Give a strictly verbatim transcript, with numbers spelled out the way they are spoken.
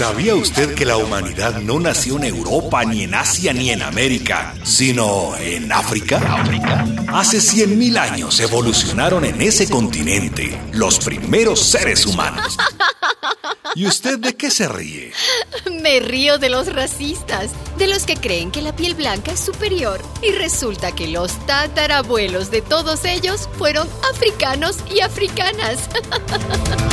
¿Sabía usted que la humanidad no nació en Europa, ni en Asia, ni en América, sino en África? ¿África? Hace cien mil años evolucionaron en ese continente los primeros seres humanos. ¿Y usted de qué se ríe? Me río de los racistas, de los que creen que la piel blanca es superior. Y resulta que los tatarabuelos de todos ellos fueron africanos y africanas.